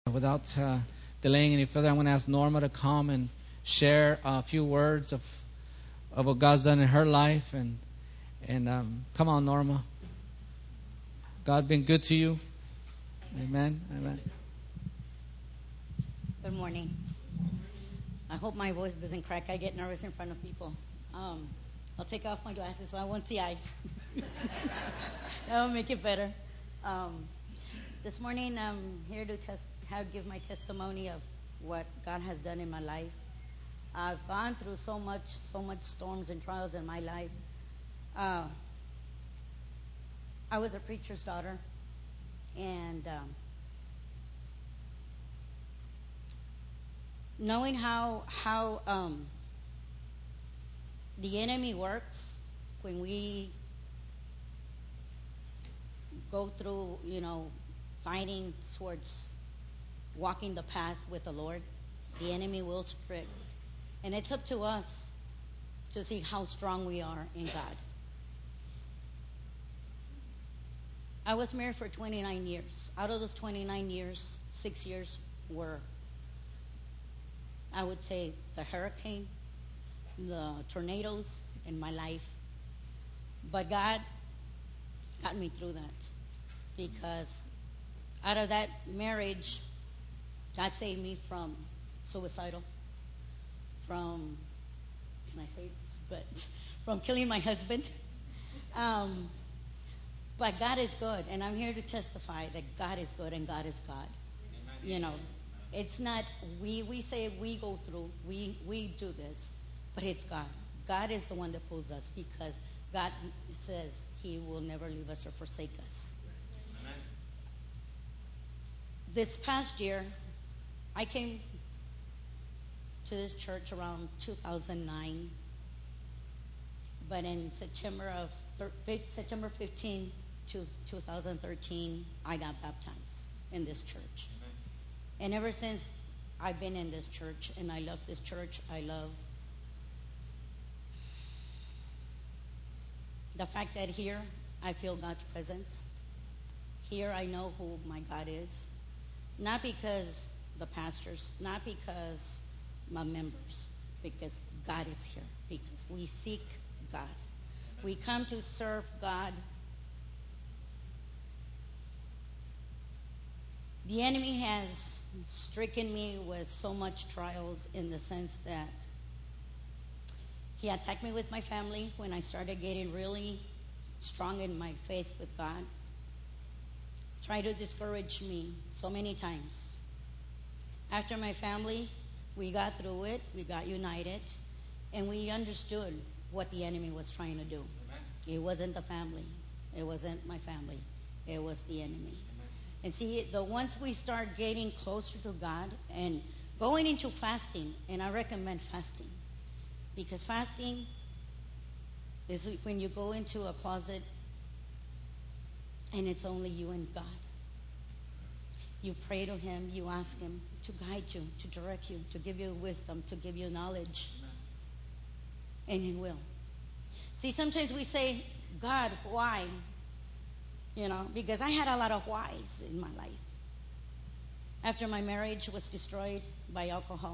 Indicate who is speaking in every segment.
Speaker 1: Without delaying any further, I'm going to ask Norma to come and share a few words of what God's done in her life. And come on, Norma. God been good to you. Amen. Amen.
Speaker 2: Good morning. I hope my voice doesn't crack. I get nervous in front of people. I'll take off my glasses so I won't see eyes. That will make it better. This morning I'm here to give my testimony of what God has done in my life. I've gone through so much storms and trials in my life. I was a preacher's daughter, and knowing how the enemy works when we go through, fighting towards walking the path with the Lord, the enemy will strike. And it's up to us to see how strong we are in God. I was married for 29 years. Out of those 29 years, 6 years were, I would say, the hurricane, the tornadoes in my life. But God got me through that, because out of that marriage, God saved me from suicidal, from, can I say this, but from killing my husband. But God is good, and I'm here to testify that God is good and God is God. Amen. It's not, we say we go through, we do this, but it's God. God is the one that pulls us, because God says He will never leave us or forsake us. Amen. This past year, I came to this church around 2009, but in September 15, 2013, I got baptized in this church. Amen. And ever since, I've been in this church, and I love this church. I love the fact that here I feel God's presence. Here I know who my God is. Not because the pastors, not because my members, because God is here. Because we seek God. We come to serve God. The enemy has stricken me with so much trials, in the sense that he attacked me with my family when I started getting really strong in my faith with God. Tried to discourage me so many times. After my family, we got through it, we got united, and we understood what the enemy was trying to do. Amen. It wasn't the family. It wasn't my family. It was the enemy. Amen. And see, once we start getting closer to God and going into fasting, and I recommend fasting, because fasting is when you go into a closet and it's only you and God. You pray to Him, you ask Him to guide you, to direct you, to give you wisdom, to give you knowledge. Amen. And He will. See, sometimes we say, God, why? Because I had a lot of whys in my life. After my marriage was destroyed by alcohol,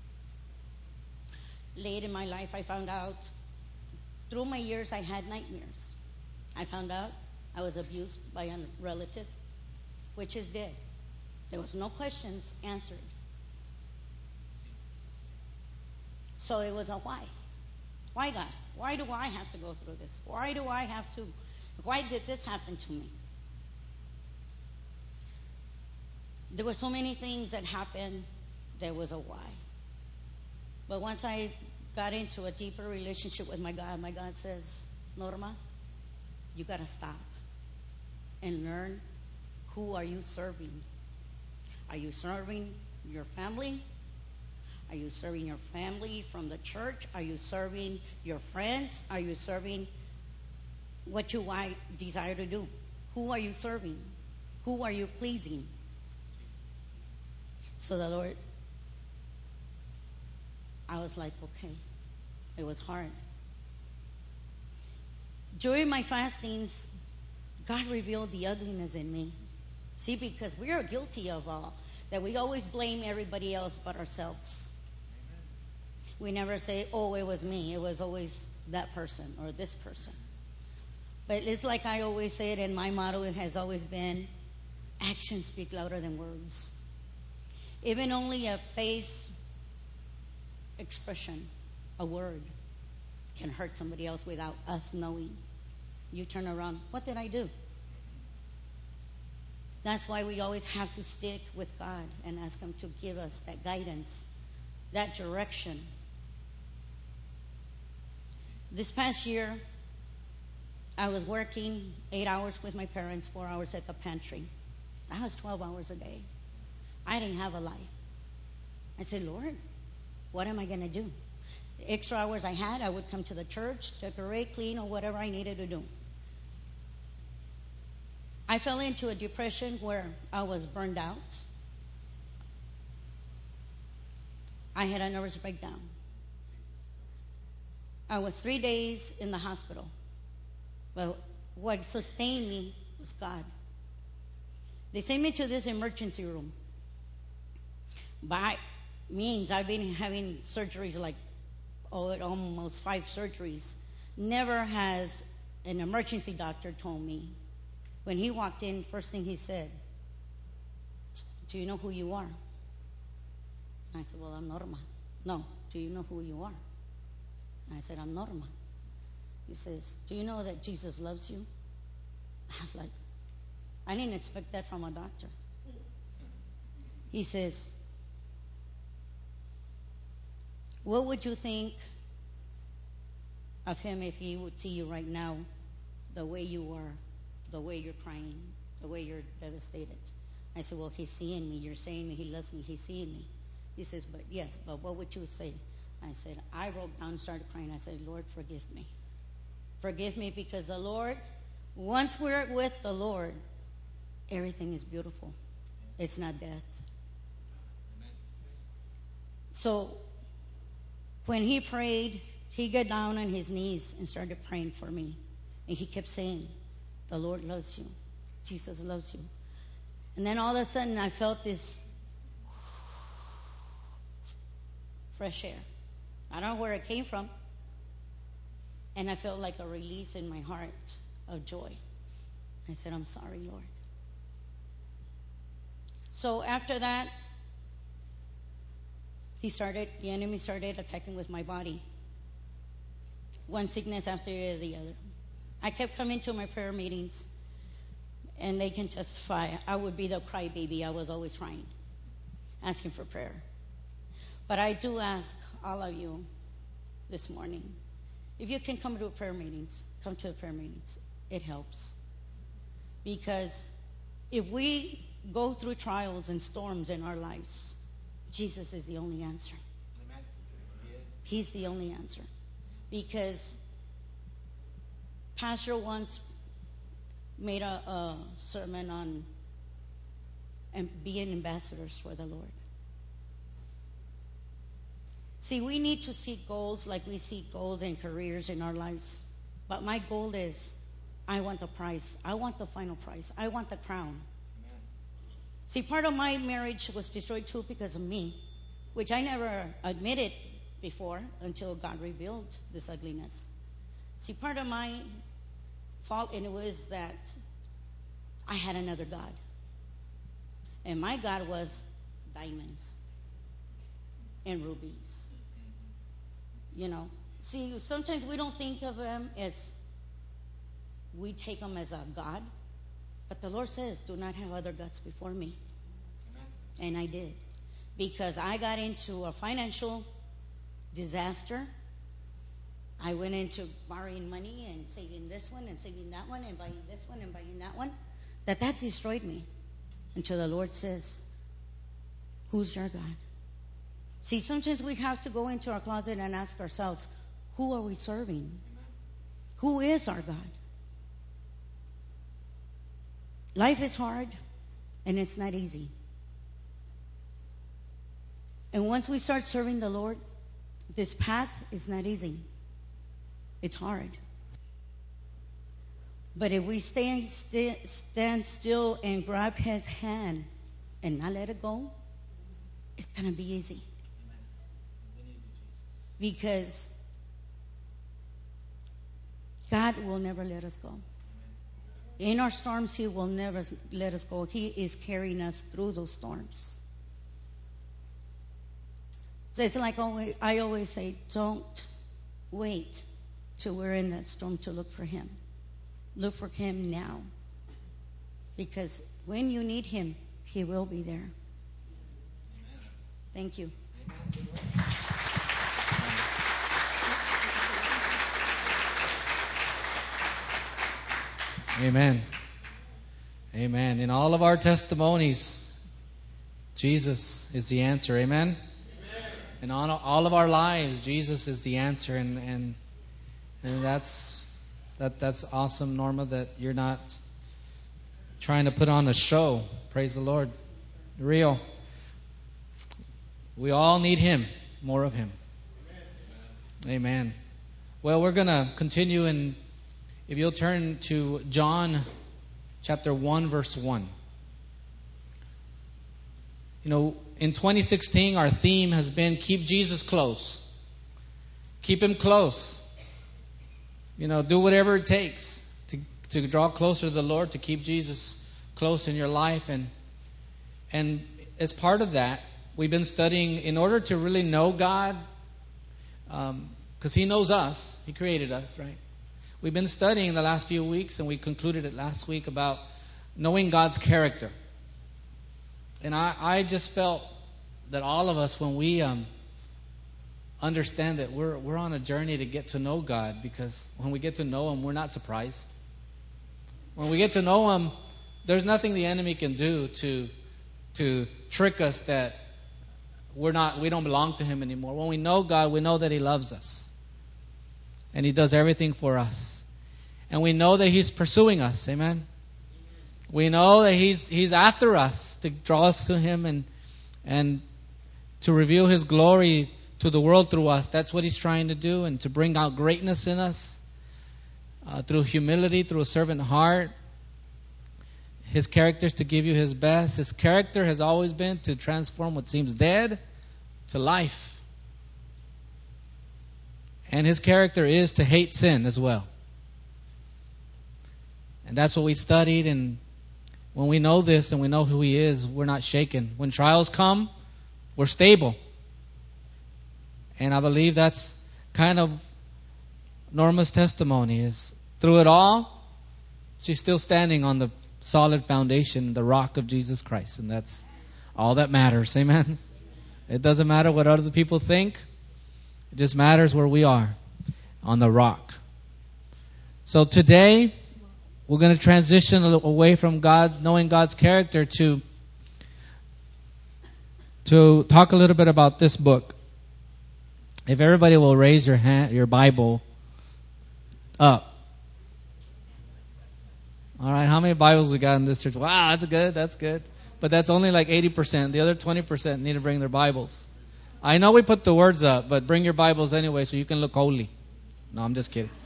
Speaker 2: late in my life, I found out, through my years, I had nightmares. I found out I was abused by a relative, which is dead. There was no questions answered. So it was a why. Why, God? Why do I have to go through this? Why did this happen to me? There were so many things that happened. There was a why. But once I got into a deeper relationship with my God says, Norma, you got to stop and learn, who are you serving? Are you serving your family? Are you serving your family from the church? Are you serving your friends? Are you serving what you desire to do? Who are you serving? Who are you pleasing? So the Lord, I was like, okay. It was hard. During my fastings, God revealed the ugliness in me. See, because we are guilty of all that. We always blame everybody else but ourselves. We never say, oh, it was me. It was always that person or this person. But it's like I always say it, and my motto has always been, actions speak louder than words. Even only a face expression, a word, can hurt somebody else without us knowing. You turn around, what did I do? That's why we always have to stick with God and ask Him to give us that guidance, that direction. This past year, I was working 8 hours with my parents, 4 hours at the pantry. That was 12 hours a day. I didn't have a life. I said, Lord, what am I going to do? The extra hours I had, I would come to the church, decorate, clean, or whatever I needed to do. I fell into a depression where I was burned out. I had a nervous breakdown. I was 3 days in the hospital. But what sustained me was God. They sent me to this emergency room. By means, I've been having surgeries like almost 5 surgeries. Never has an emergency doctor told me. When he walked in, first thing he said, do you know who you are? I said, well, I'm Norma. No, do you know who you are? I said, I'm Norma. He says, do you know that Jesus loves you? I was like, I didn't expect that from a doctor. He says, what would you think of him if he would see you right now, the way you are, the way you're crying, the way you're devastated? I said, well, he's seeing me. You're saying he loves me. He's seeing me. He says, but yes, but what would you say? I said, I broke down and started crying. I said, Lord, forgive me. Forgive me, because the Lord, once we're with the Lord, everything is beautiful. It's not death. So when he prayed, he got down on his knees and started praying for me. And he kept saying, the Lord loves you. Jesus loves you. And then all of a sudden I felt this fresh air. I don't know where it came from. And I felt like a release in my heart of joy. I said, I'm sorry, Lord. So after that, the enemy started attacking with my body. One sickness after the other. I kept coming to my prayer meetings, and they can testify. I would be the crybaby. I was always crying, asking for prayer. But I do ask all of you this morning, if you can come to prayer meetings, come to prayer meetings. It helps. Because if we go through trials and storms in our lives, Jesus is the only answer. Amen. He's the only answer. Because Pastor once made a sermon on being ambassadors for the Lord. See, we need to seek goals like we seek goals and careers in our lives. But my goal is, I want the prize. I want the final prize. I want the crown. Amen. See, part of my marriage was destroyed too because of me, which I never admitted before until God revealed this ugliness. See, part of my fault, and it was that I had another God. And my God was diamonds and rubies. You know, see, sometimes we don't think of them as, we take them as a God. But the Lord says, do not have other gods before me. Amen. And I did. Because I got into a financial disaster. I went into borrowing money and saving this one and saving that one and buying this one and buying that one. That destroyed me. Until the Lord says, who's your God? See, sometimes we have to go into our closet and ask ourselves, who are we serving? Amen. Who is our God? Life is hard, and it's not easy. And once we start serving the Lord, this path is not easy. It's hard. But if we stand still and grab His hand and not let it go, it's going to be easy. Because God will never let us go. In our storms, He will never let us go. He is carrying us through those storms. So it's like I always say, don't wait till we're in that storm to look for Him. Look for Him now. Because when you need Him, He will be there. Thank you.
Speaker 1: Amen. Amen. In all of our testimonies, Jesus is the answer. Amen. In all of our lives, Jesus is the answer, and that's awesome, Norma, that you're not trying to put on a show. Praise the Lord. Real. We all need Him, more of Him. Amen. Well, we're going to continue, and if you'll turn to John chapter 1, verse 1. You know, in 2016, our theme has been keep Jesus close. Keep Him close. You know, do whatever it takes to draw closer to the Lord, to keep Jesus close in your life. And as part of that, we've been studying in order to really know God, because He knows us. He created us, right? We've been studying the last few weeks, and we concluded it last week about knowing God's character. And I just felt that all of us, when we understand that we're on a journey to get to know God, because when we get to know Him, we're not surprised. When we get to know Him, there's nothing the enemy can do to trick us that we don't belong to Him anymore. When we know God, we know that He loves us. And He does everything for us. And we know that He's pursuing us. Amen. We know that He's after us to draw us to Him and to reveal His glory to the world through us. That's what He's trying to do, and to bring out greatness in us through humility, through a servant heart. His character is to give you His best. His character has always been to transform what seems dead to life. And His character is to hate sin as well. And that's what we studied. And when we know this and we know who He is, we're not shaken. When trials come, we're stable. And I believe that's kind of Norma's testimony, is through it all, she's still standing on the solid foundation, the rock of Jesus Christ. And that's all that matters. Amen. It doesn't matter what other people think. It just matters where we are, on the rock. So today, we're going to transition away from God, knowing God's character, to talk a little bit about this book. If everybody will raise your hand, your Bible up. All right, how many Bibles we got in this church? Wow, that's good. But that's only like 80%. The other 20% need to bring their Bibles. I know we put the words up, but bring your Bibles anyway so you can look holy. No, I'm just kidding.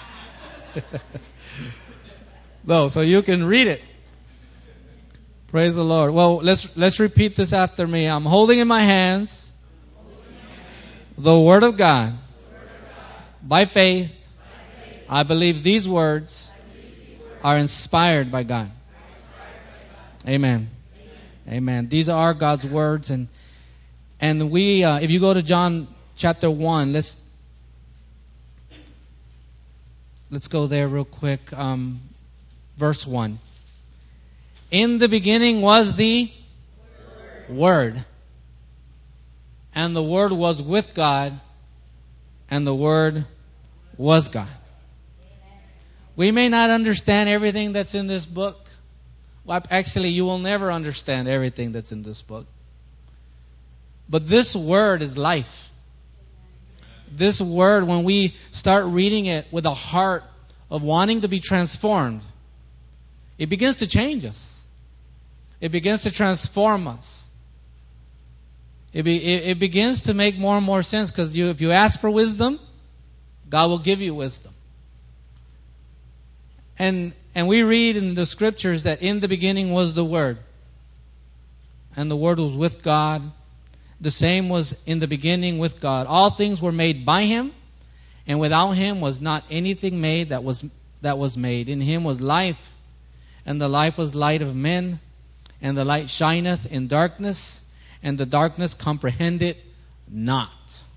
Speaker 1: No, so you can read it. Praise the Lord. Well, let's repeat this after me. I'm holding in my hands the Word of God. By faith, I believe these words are inspired by God. Amen. Amen. These are God's words, and we, if you go to John chapter 1, let's go there real quick. Verse 1. In the beginning was the Word, and the Word was with God, and the Word was God. We may not understand everything that's in this book. Well, actually, you will never understand everything that's in this book. But this Word is life. This Word, when we start reading it with a heart of wanting to be transformed, it begins to change us. It begins to transform us. It begins to make more and more sense, because if you ask for wisdom, God will give you wisdom. And we read in the scriptures that in the beginning was the Word. And the Word was with God. The same was in the beginning with God. All things were made by Him, and without Him was not anything made that was made. In Him was life, and the life was light of men, and the light shineth in darkness, and the darkness comprehended not.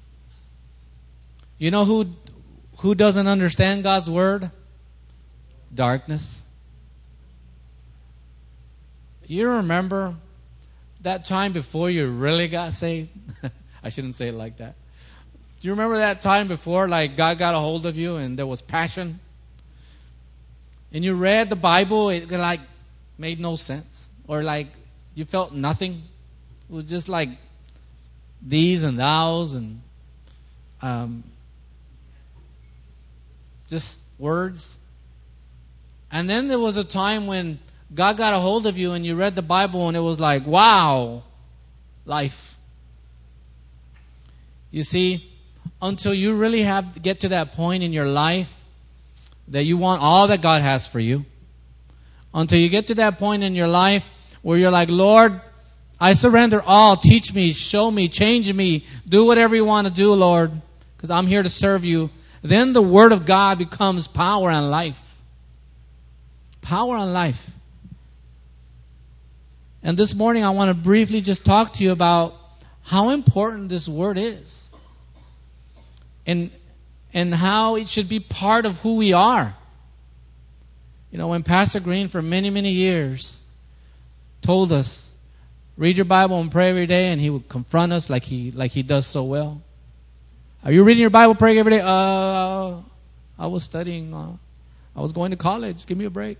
Speaker 1: You know who doesn't understand God's Word? Darkness. You remember that time before you really got saved? I shouldn't say it like that. Do you remember that time before, like, God got a hold of you and there was passion? And you read the Bible, it like made no sense. Or like you felt nothing. It was just like these and thous and just words. And then there was a time when God got a hold of you and you read the Bible and it was like, wow, life. You see, until you really get to that point in your life that you want all that God has for you, until you get to that point in your life where you're like, Lord, I surrender all. Teach me, show me, change me, do whatever you want to do, Lord, because I'm here to serve you. Then the Word of God becomes power and life. Power and life. And this morning I want to briefly just talk to you about how important this Word is. And how it should be part of who we are. You know, when Pastor Green for many, many years told us, read your Bible and pray every day, and he would confront us like he does so well. Are you reading your Bible, praying every day? I was studying. I was going to college. Give me a break.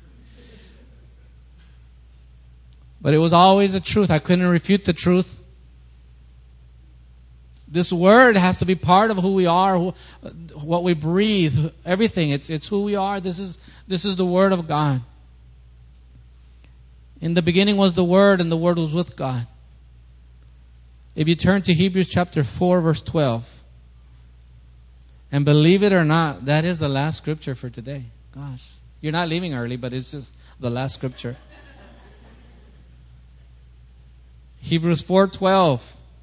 Speaker 1: But it was always the truth. I couldn't refute the truth. This Word has to be part of who we are, what we breathe, everything. It's who we are. This is the Word of God. In the beginning was the Word, and the Word was with God. If you turn to Hebrews chapter 4, verse 12, and believe it or not, that is the last scripture for today. Gosh, you're not leaving early, but it's just the last scripture. Hebrews 4:12.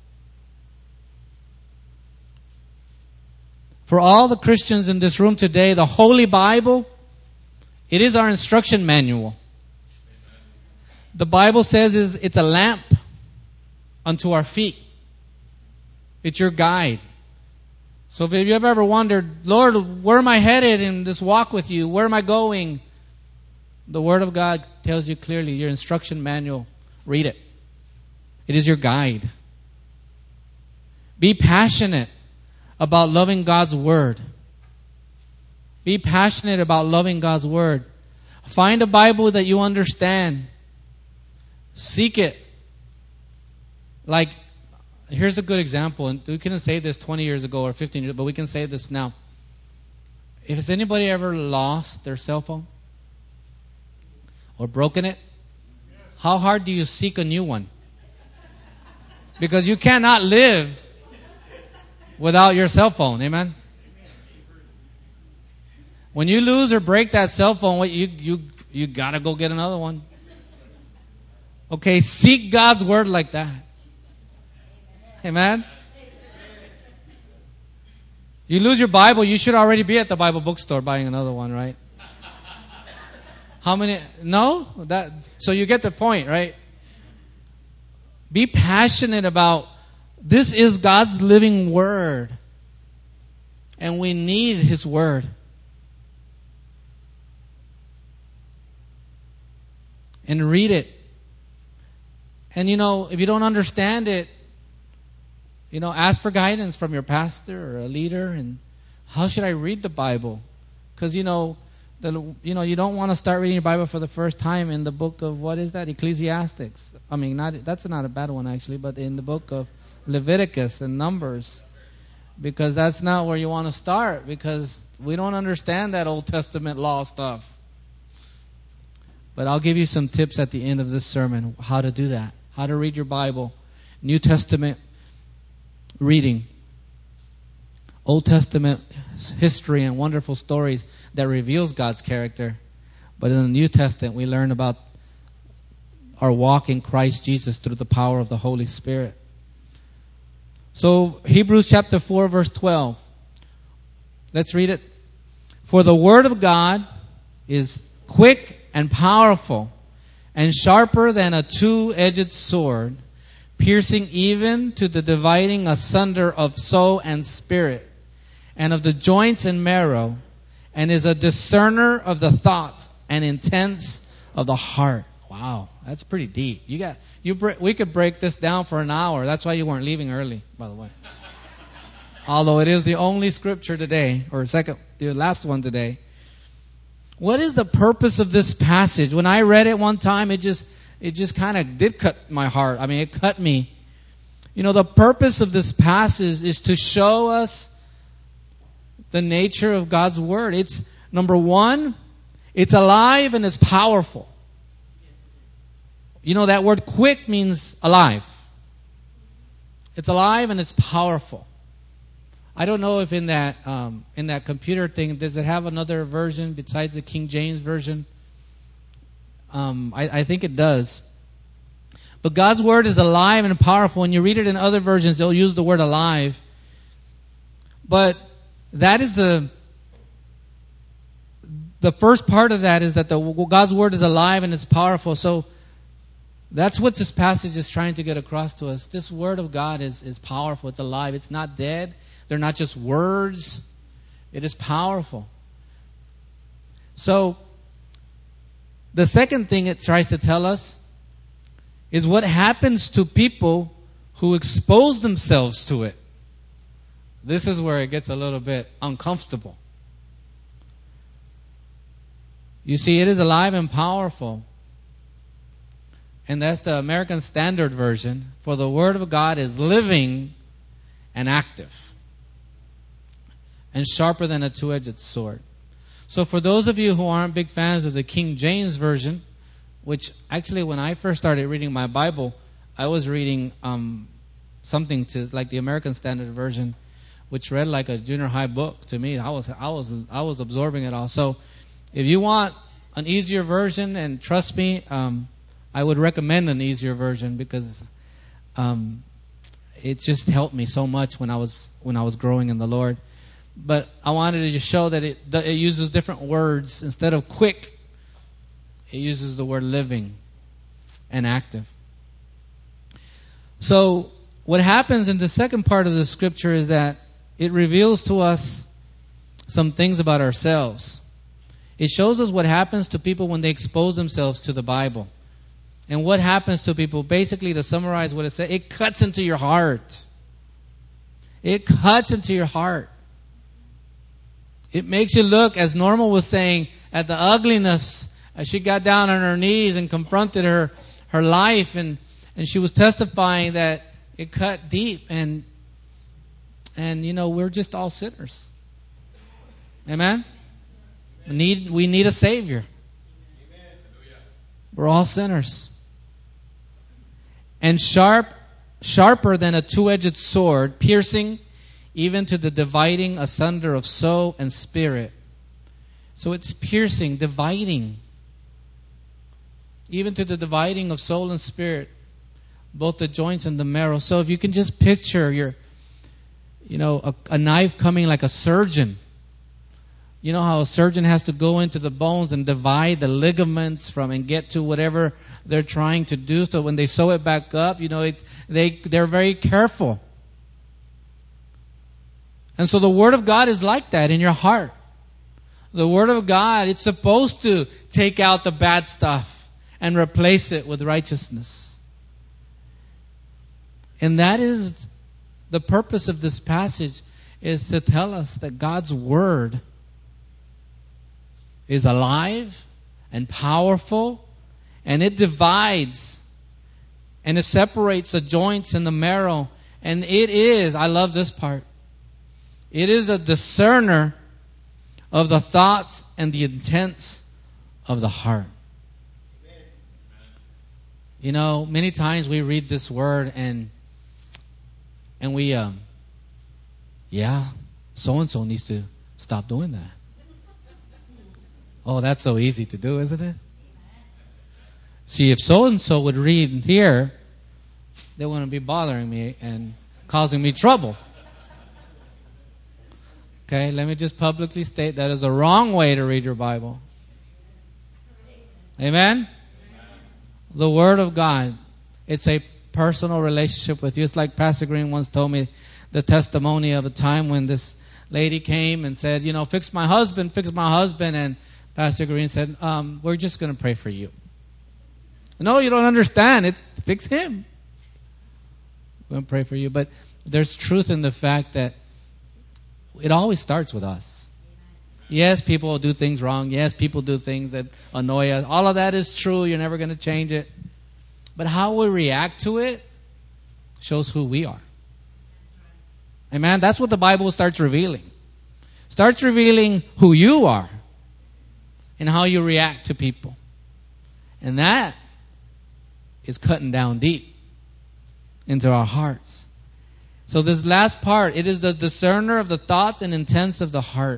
Speaker 1: For all the Christians in this room today, the Holy Bible, it is our instruction manual. The Bible says it's a lamp unto our feet. It's your guide. So if you've ever wondered, Lord, where am I headed in this walk with you? Where am I going? The Word of God tells you clearly, your instruction manual. Read it. It is your guide. Be passionate about loving God's Word. Be passionate about loving God's Word. Find a Bible that you understand. Seek it. Like, here's a good example, and we couldn't say this 20 years ago or 15 years, but we can say this now. Has anybody ever lost their cell phone? Or broken it? How hard do you seek a new one? Because you cannot live without your cell phone. Amen? When you lose or break that cell phone, you gotta go get another one. Okay, seek God's Word like that. Amen? You lose your Bible, you should already be at the Bible bookstore buying another one, right? How many? No? So you get the point, right? Be passionate about, this is God's living Word. And we need His Word. And read it. And if you don't understand it, ask for guidance from your pastor or a leader. And how should I read the Bible? Because, you don't want to start reading your Bible for the first time in the book of, what is that? Ecclesiastics. I mean, that's not a bad one actually, but in the book of Leviticus and Numbers. Because that's not where you want to start, because we don't understand that Old Testament law stuff. But I'll give you some tips at the end of this sermon, how to do that. How to read your Bible. New Testament reading. Old Testament history and wonderful stories that reveals God's character. But in the New Testament, we learn about our walk in Christ Jesus through the power of the Holy Spirit. So, Hebrews chapter 4, verse 12. Let's read it. For the word of God is quick and powerful and sharper than a two-edged sword, piercing even to the dividing asunder of soul and spirit, and of the joints and marrow, and is a discerner of the thoughts and intents of the heart. Wow, that's pretty deep. We could break this down for an hour. That's why you weren't leaving early, by the way. Although it is the only scripture today, or the last one today. What is the purpose of this passage? When I read it one time, it just kind of did cut my heart. I mean, it cut me. The purpose of this passage is to show us the nature of God's Word. It's, number one, it's alive and it's powerful. That word quick means alive. It's alive and it's powerful. I don't know if in that computer thing, does it have another version besides the King James version? I think it does. But God's Word is alive and powerful. When you read it in other versions, they'll use the word alive. But that is the first part of that is that God's Word is alive and it's powerful. So that's what this passage is trying to get across to us. This Word of God is powerful. It's alive. It's not dead. They're not just words. It is powerful. So, the second thing it tries to tell us is what happens to people who expose themselves to it. This is where it gets a little bit uncomfortable. You see, it is alive and powerful. And that's the American Standard Version. For the Word of God is living and active, and sharper than a two-edged sword. So for those of you who aren't big fans of the King James Version, which actually when I first started reading my Bible, I was reading something to like the American Standard Version, which read like a junior high book to me. I was absorbing it all. So if you want an easier version, and trust me, I would recommend an easier version because it just helped me so much when I was growing in the Lord. But I wanted to just show that it uses different words. Instead of quick, it uses the word living and active. So what happens in the second part of the scripture is that it reveals to us some things about ourselves. It shows us what happens to people when they expose themselves to the Bible. And what happens to people, basically to summarize what it says, it cuts into your heart. It cuts into your heart. It makes you look, as Norma was saying, at the ugliness as she got down on her knees and confronted her life, and she was testifying that it cut deep, and we're just all sinners. Amen? We need a Savior. We're all sinners. And sharper than a two-edged sword, piercing even to the dividing asunder of soul and spirit. So it's piercing, dividing. Even to the dividing of soul and spirit, both the joints and the marrow. So if you can just picture a knife coming like a surgeon. You know how a surgeon has to go into the bones and divide the ligaments and get to whatever they're trying to do. So when they sew it back up, they're very careful. And so the Word of God is like that in your heart. The Word of God, it's supposed to take out the bad stuff and replace it with righteousness. And that is the purpose of this passage, is to tell us that God's Word is alive and powerful, and it divides and it separates the joints and the marrow. And it is, I love this part, it is a discerner of the thoughts and the intents of the heart. Many times we read this word and we, so-and-so needs to stop doing that. Oh, that's so easy to do, isn't it? See, if so-and-so would read here, they wouldn't be bothering me and causing me trouble. Okay, let me just publicly state that is the wrong way to read your Bible. Amen? The Word of God. It's a personal relationship with you. It's like Pastor Green once told me the testimony of a time when this lady came and said, fix my husband. And Pastor Green said, we're just going to pray for you. No, you don't understand. It's fix him. We're going to pray for you. But there's truth in the fact that it always starts with us. Yes, people will do things wrong. Yes, people do things that annoy us. All of that is true. You're never going to change it. But how we react to it shows who we are. Amen? That's what the Bible starts revealing. Starts revealing who you are and how you react to people. And that is cutting down deep into our hearts. So this last part, it is the discerner of the thoughts and intents of the heart.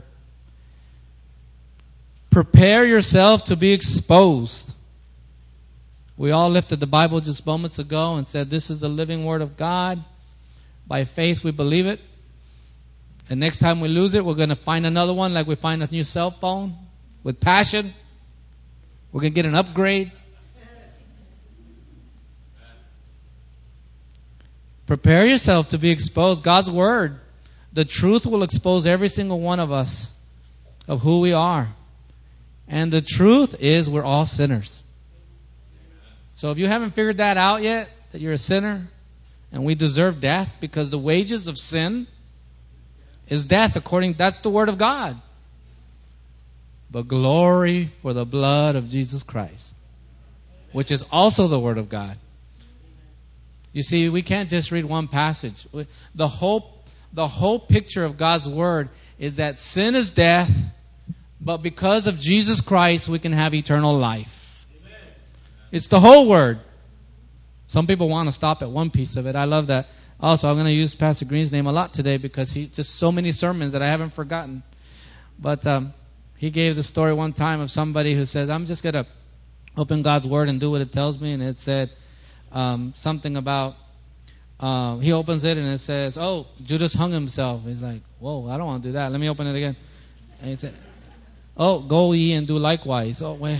Speaker 1: Prepare yourself to be exposed. We all lifted the Bible just moments ago and said this is the living Word of God. By faith we believe it. And next time we lose it, we're going to find another one like we find a new cell phone with passion. We're going to get an upgrade. Prepare yourself to be exposed. God's Word, the truth will expose every single one of us of who we are. And the truth is we're all sinners. So if you haven't figured that out yet, that you're a sinner and we deserve death because the wages of sin is death, that's the Word of God. But glory for the blood of Jesus Christ, which is also the Word of God. You see, we can't just read one passage. The whole picture of God's Word is that sin is death, but because of Jesus Christ, we can have eternal life. Amen. It's the whole Word. Some people want to stop at one piece of it. I love that. Also, I'm going to use Pastor Green's name a lot today because he just so many sermons that I haven't forgotten. But he gave the story one time of somebody who says, I'm just going to open God's Word and do what it tells me. And it said something about, he opens it and it says, oh, Judas hung himself. He's like, whoa, I don't want to do that. Let me open it again. And he said, oh, go ye and do likewise. Oh, wait.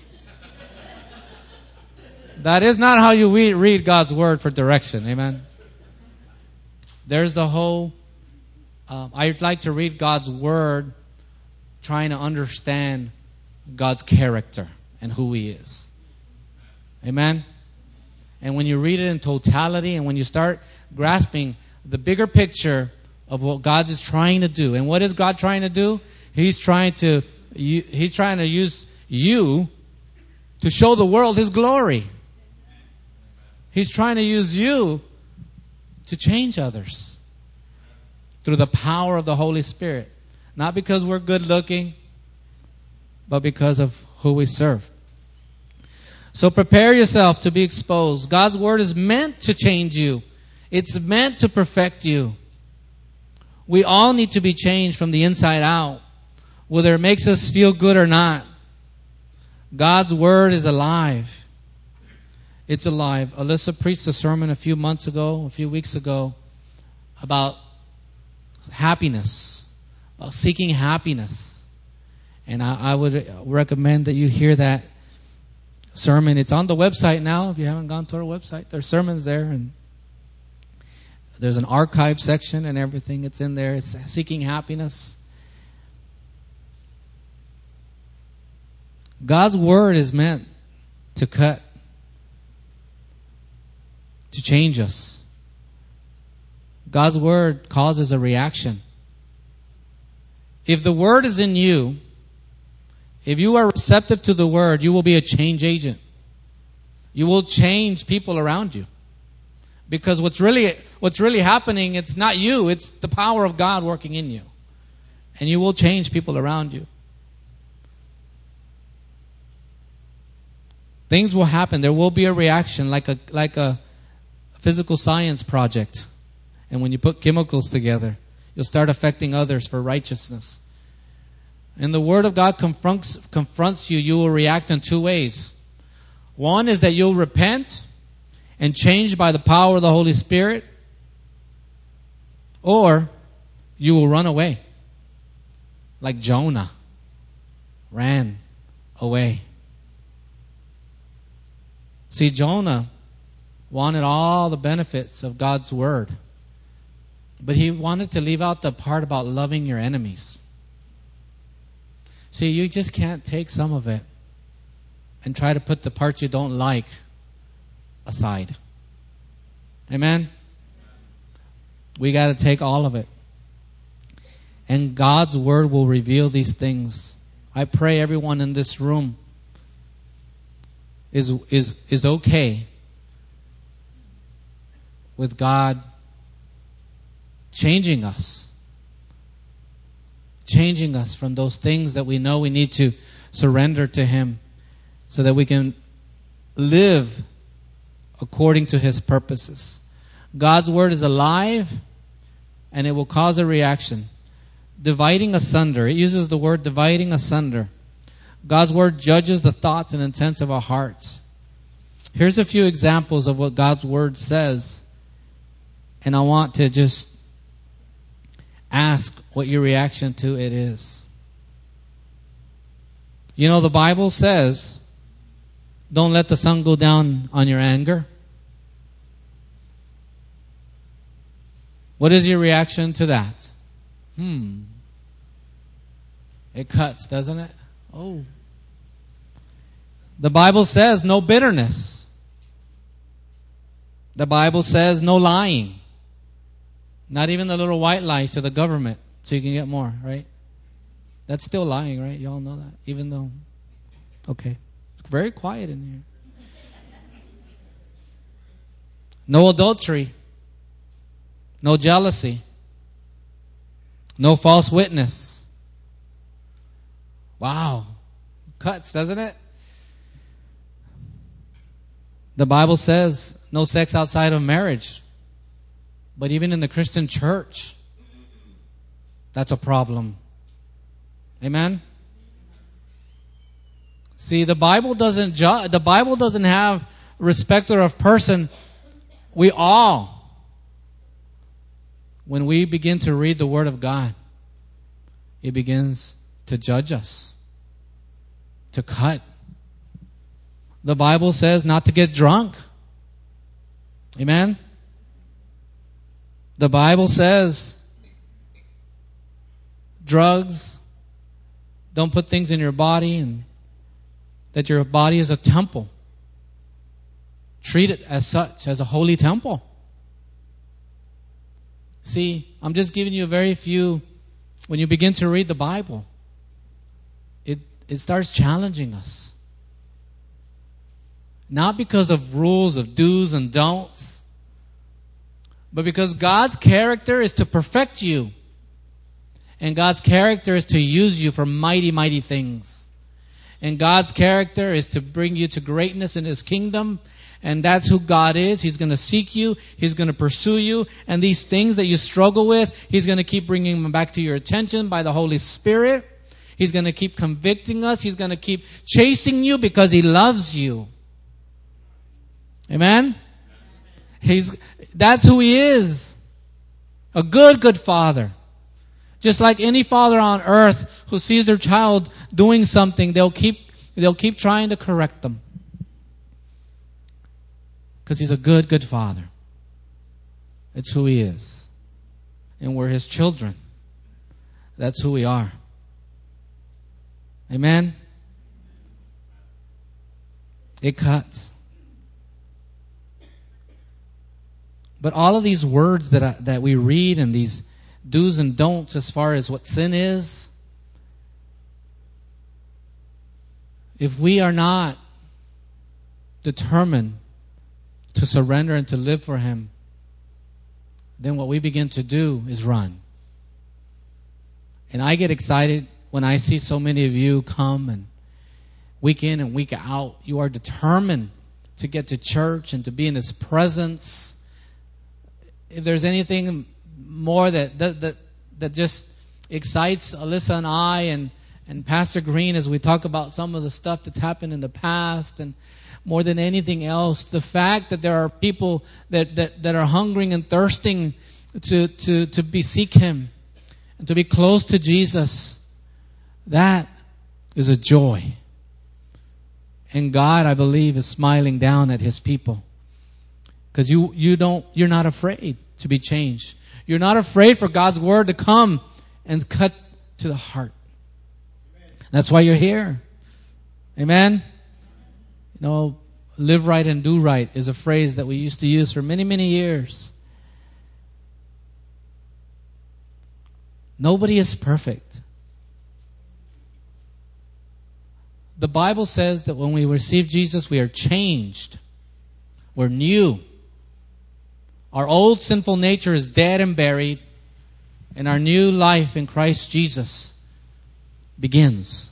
Speaker 1: That is not how you read God's Word for direction. Amen. There's the whole, I'd like to read God's Word trying to understand God's character and who He is. Amen. And when you read it in totality and when you start grasping the bigger picture of what God is trying to do. And what is God trying to do? He's trying to use you to show the world His glory. He's trying to use you to change others through the power of the Holy Spirit. Not because we're good looking, but because of who we serve. So prepare yourself to be exposed. God's Word is meant to change you. It's meant to perfect you. We all need to be changed from the inside out, whether it makes us feel good or not. God's Word is alive. It's alive. Alyssa preached a sermon a few weeks ago, about happiness, seeking happiness. And I would recommend that you hear that sermon. It's on the website now. If you haven't gone to our website, there's sermons there, and there's an archive section and everything. It's in there. It's seeking happiness. God's Word is meant to cut, to change us. God's Word causes a reaction. If the Word is in you, if you are receptive to the Word, you will be a change agent. You will change people around you. Because what's really happening, it's not you, it's the power of God working in you. And you will change people around you. Things will happen. There will be a reaction like a physical science project. And when you put chemicals together, you'll start affecting others for righteousness. and the Word of God confronts you, you will react in two ways. One is that you'll repent and change by the power of the Holy Spirit, or you will run away, like Jonah ran away. See, Jonah wanted all the benefits of God's Word, but he wanted to leave out the part about loving your enemies. See, you just can't take some of it and try to put the parts you don't like aside. Amen? We got to take all of it. And God's Word will reveal these things. I pray everyone in this room is okay with God changing us from those things that we know we need to surrender to Him so that we can live according to His purposes. God's Word is alive and it will cause a reaction. Dividing asunder. It uses the word dividing asunder. God's Word judges the thoughts and intents of our hearts. Here's a few examples of what God's Word says. And I want to just ask what your reaction to it is. You know, the Bible says, don't let the sun go down on your anger. What is your reaction to that? It cuts, doesn't it? Oh. The Bible says no bitterness. The Bible says no lying. Not even the little white lies to the government so you can get more, right? That's still lying, right? You all know that? Even though, okay. It's very quiet in here. No adultery. No jealousy. No false witness. Wow. Cuts, doesn't it? The Bible says no sex outside of marriage. But even in the Christian church, that's a problem. Amen? See, the Bible doesn't the Bible doesn't have respecter of person. We all, when we begin to read the Word of God, it begins to judge us, to cut. The Bible says not to get drunk. Amen? The Bible says drugs, don't put things in your body, and that your body is a temple. Treat it as such, as a holy temple. See, I'm just giving you a very few. When you begin to read the Bible, it starts challenging us. Not because of rules of do's and don'ts, but because God's character is to perfect you. And God's character is to use you for mighty, mighty things. And God's character is to bring you to greatness in His kingdom. And that's who God is. He's going to seek you. He's going to pursue you. And these things that you struggle with, He's going to keep bringing them back to your attention by the Holy Spirit. He's going to keep convicting us. He's going to keep chasing you because He loves you. Amen? That's who He is. A good, good Father. Just like any father on earth who sees their child doing something, they'll keep trying to correct them. Because He's a good, good Father. It's who He is. And we're His children. That's who we are. Amen? It cuts. But all of these words that we read and these do's and don'ts as far as what sin is, if we are not determined to surrender and to live for Him, then what we begin to do is run. And I get excited when I see so many of you come, and week in and week out, you are determined to get to church and to be in His presence. If there's anything more that just excites Alyssa and I And Pastor Green, as we talk about some of the stuff that's happened in the past, and more than anything else, the fact that there are people that are hungering and thirsting to seek Him and to be close to Jesus, that is a joy. And God, I believe, is smiling down at His people. Because you're not afraid to be changed. You're not afraid for God's Word to come and cut to the heart. That's why you're here. Amen? You know, live right and do right is a phrase that we used to use for many, many years. Nobody is perfect. The Bible says that when we receive Jesus, we are changed. We're new. Our old sinful nature is dead and buried, and our new life in Christ Jesus begins.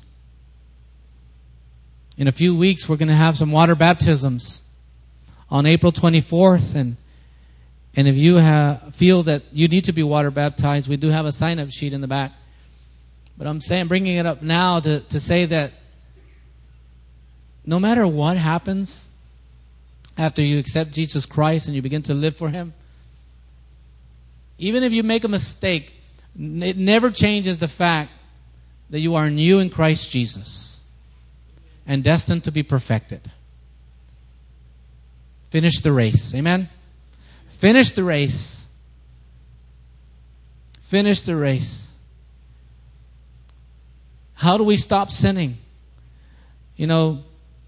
Speaker 1: In a few weeks, we're going to have some water baptisms on April 24th, and if you feel that you need to be water baptized, we do have a sign-up sheet in the back. But I'm bringing it up now to say that no matter what happens after you accept Jesus Christ and you begin to live for Him, even if you make a mistake, it never changes the fact that you are new in Christ Jesus and destined to be perfected. Finish the race. Amen? Finish the race. Finish the race. How do we stop sinning? You know,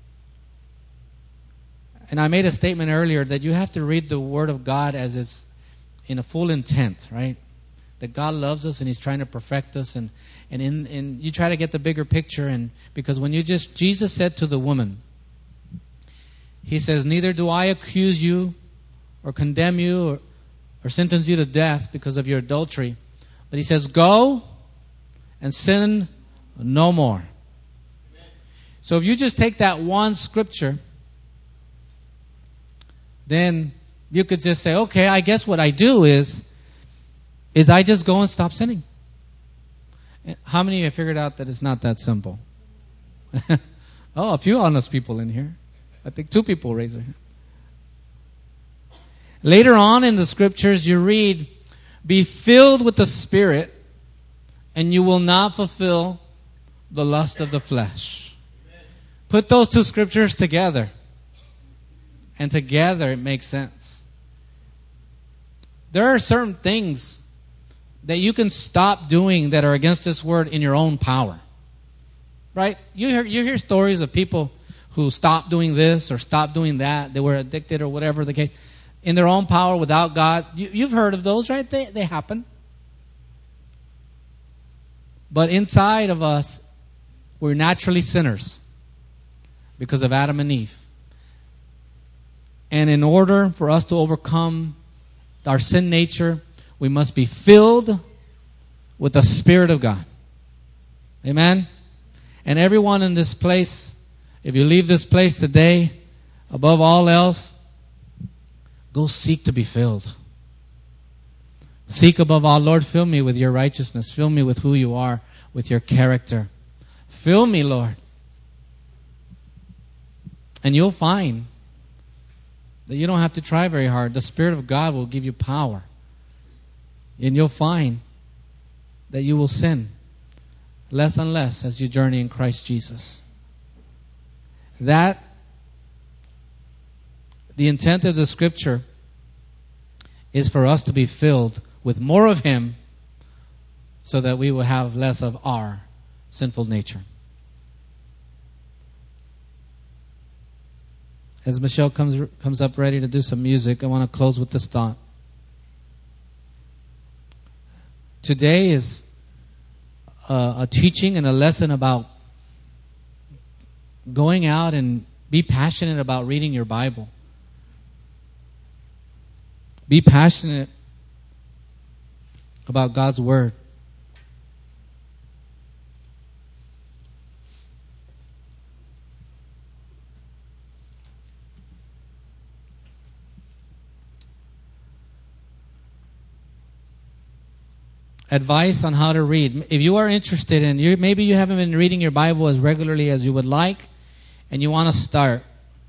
Speaker 1: and I made a statement earlier that you have to read the Word of God as it's in a full intent, right? That God loves us and He's trying to perfect us, and you try to get the bigger picture. And because when Jesus said to the woman, He says, "Neither do I accuse you or condemn you or sentence you to death because of your adultery," but He says, "Go and sin no more." So if you just take that one scripture, then you could just say, okay, I guess what I do is I just go and stop sinning. How many of you have figured out that it's not that simple? Oh, a few honest people in here. I think 2 people raised their hand. Later on in the scriptures, you read, "Be filled with the Spirit, and you will not fulfill the lust of the flesh." Put those 2 scriptures together, and together it makes sense. There are certain things that you can stop doing that are against this word in your own power. Right? You hear stories of people who stopped doing this or stopped doing that. They were addicted or whatever the case. In their own power without God. You've heard of those, right? They happen. But inside of us, we're naturally sinners because of Adam and Eve. And in order for us to overcome our sin nature, we must be filled with the Spirit of God. Amen? And everyone in this place, if you leave this place today, above all else, go seek to be filled. Seek above all, Lord, fill me with your righteousness. Fill me with who you are, with your character. Fill me, Lord. And you'll find that you don't have to try very hard. The Spirit of God will give you power. And you'll find that you will sin less and less as you journey in Christ Jesus. The intent of the Scripture is for us to be filled with more of Him so that we will have less of our sinful nature. As Michelle comes up ready to do some music, I want to close with this thought. Today is a teaching and a lesson about going out and be passionate about reading your Bible. Be passionate about God's Word. advice on how to read. If you are interested in, maybe you haven't been reading your Bible as regularly as you would like, and you want to start,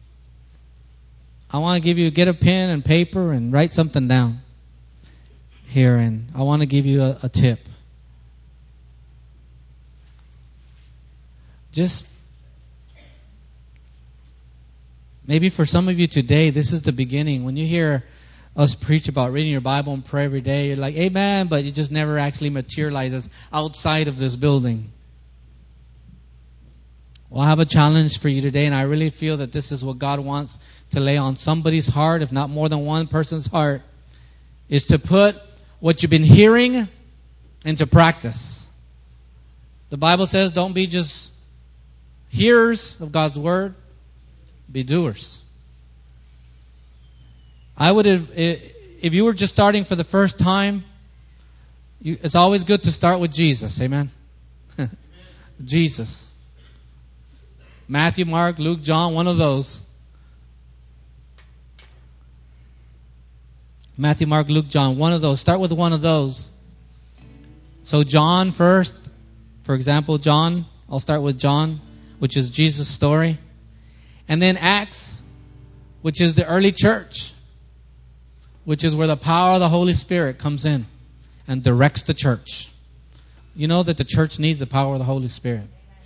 Speaker 1: I want to get a pen and paper and write something down here, and I want to give you a tip. Just maybe for some of you today, this is the beginning. When you hear us preach about reading your Bible and pray every day, you're like, amen, but it just never actually materializes outside of this building. Well, I have a challenge for you today, and I really feel that this is what God wants to lay on somebody's heart, if not more than one person's heart, is to put what you've been hearing into practice. The Bible says don't be just hearers of God's Word, be doers. I would have, if you were just starting for the first time, it's always good to start with Jesus. Amen? Jesus. Matthew, Mark, Luke, John, one of those. Matthew, Mark, Luke, John, one of those. Start with one of those. So John first. For example, John. I'll start with John, which is Jesus' story. And then Acts, which is the early church, which is where the power of the Holy Spirit comes in and directs the church. You know that the church needs the power of the Holy Spirit.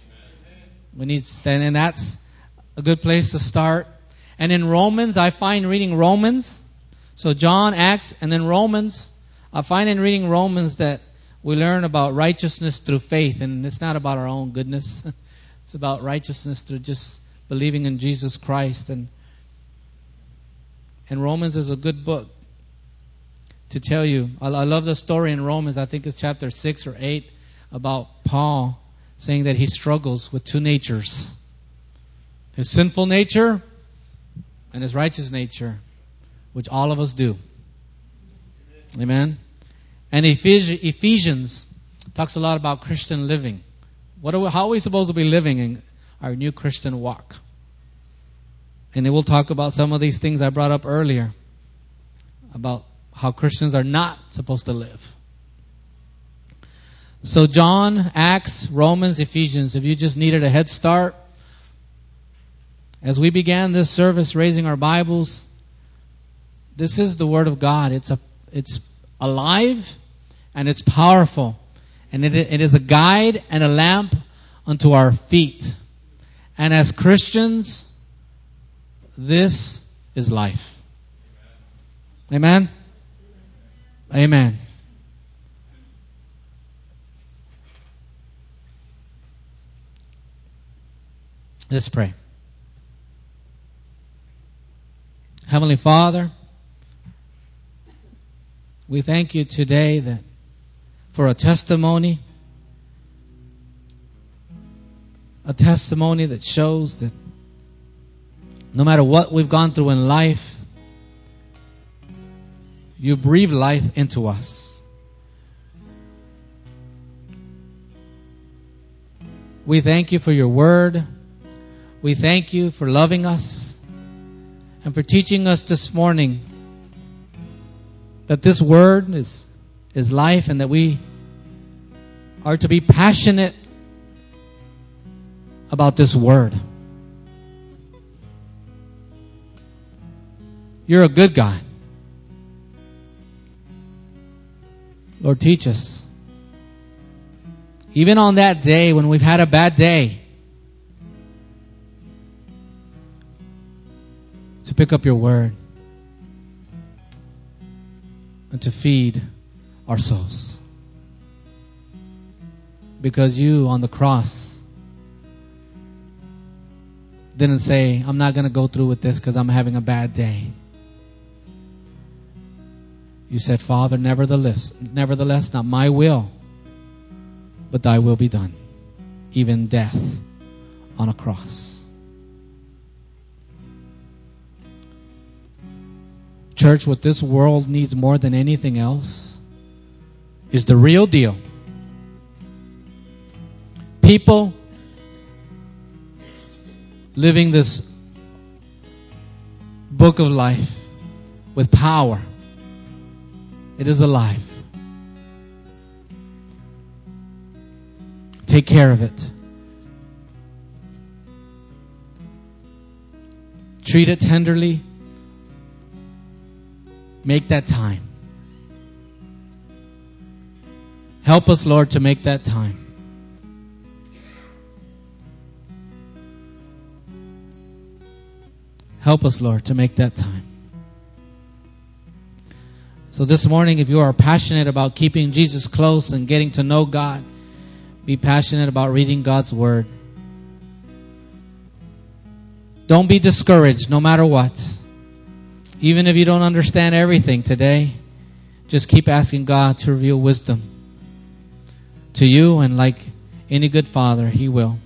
Speaker 1: And that's a good place to start. And in Romans, I find reading Romans, so John, Acts, and then Romans, I find in reading Romans that we learn about righteousness through faith, and it's not about our own goodness. It's about righteousness through just believing in Jesus Christ. And Romans is a good book to tell you. I love the story in Romans, I think it's chapter 6 or 8, about Paul saying that he struggles with two natures. His sinful nature and his righteous nature, which all of us do. Amen? And Ephesians talks a lot about Christian living. How are we supposed to be living in our new Christian walk? And it will talk about some of these things I brought up earlier, about how Christians are not supposed to live. So John, Acts, Romans, Ephesians, if you just needed a head start, as we began this service raising our Bibles, this is the Word of God. It's alive and it's powerful. And it is a guide and a lamp unto our feet. And as Christians, this is life. Amen? Amen. Let's pray. Heavenly Father, we thank you today for a testimony that shows that no matter what we've gone through in life, you breathe life into us. We thank you for your word. We thank you for loving us and for teaching us this morning that this word is life, and that we are to be passionate about this word. You're a good God. Lord, teach us. Even on that day when we've had a bad day, to pick up your word and to feed our souls. Because you on the cross didn't say, I'm not going to go through with this because I'm having a bad day. You said, Father, nevertheless, not my will, but thy will be done. Even death on a cross. Church, what this world needs more than anything else is the real deal. People living this book of life with power. It is alive. Take care of it. Treat it tenderly. Make that time. Help us, Lord, to make that time. Help us, Lord, to make that time. So this morning, if you are passionate about keeping Jesus close and getting to know God, be passionate about reading God's Word. Don't be discouraged no matter what. Even if you don't understand everything today, just keep asking God to reveal wisdom to you, and like any good father, He will.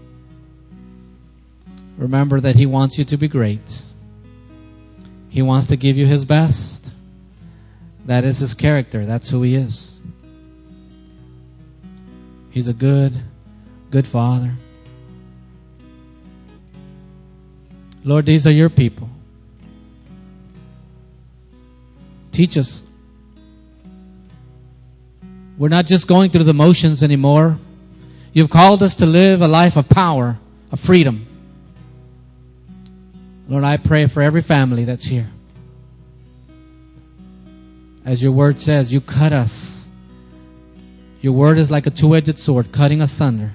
Speaker 1: Remember that He wants you to be great. He wants to give you His best. That is His character. That's who He is. He's a good, good Father. Lord, these are your people. Teach us. We're not just going through the motions anymore. You've called us to live a life of power, of freedom. Lord, I pray for every family that's here. As your word says, you cut us. Your word is like a two-edged sword, cutting asunder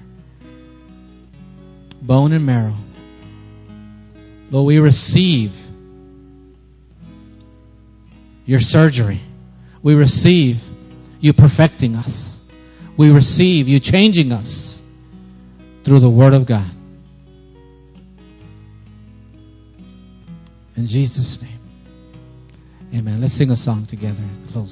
Speaker 1: bone and marrow. Lord, we receive your surgery. We receive you perfecting us. We receive you changing us through the Word of God. In Jesus' name. Amen. Let's sing a song together and close.